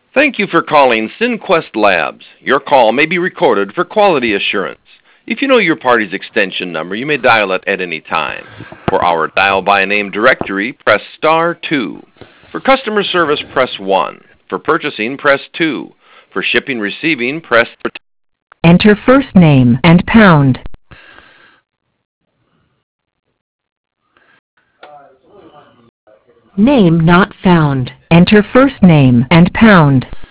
Thank you for calling SynQuest Labs. Your call may be recorded for quality assurance. If you know your party's extension number, you may dial it at any time. For our dial by name directory, press star 2. For customer service, press 1. For purchasing, press 2. For shipping receiving, press 3. Enter first name and pound. Name not found. Enter first name and pound.